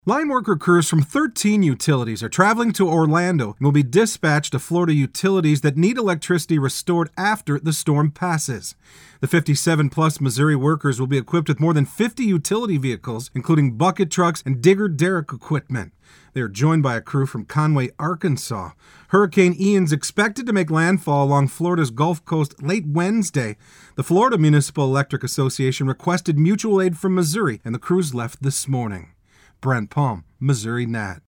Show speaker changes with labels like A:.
A: Line worker crews from 13 utilities are traveling to Orlando and will be dispatched to Florida utilities that need electricity restored after the storm passes. The 57-plus Missouri workers will be equipped with more than 50 utility vehicles, including bucket trucks and digger derrick equipment. They are joined by a crew from Conway, Arkansas. Hurricane Ian's expected to make landfall along Florida's Gulf Coast late Wednesday. The Florida Municipal Electric Association requested mutual aid from Missouri, and the crews left this morning. Brent Palm, Missouri Net.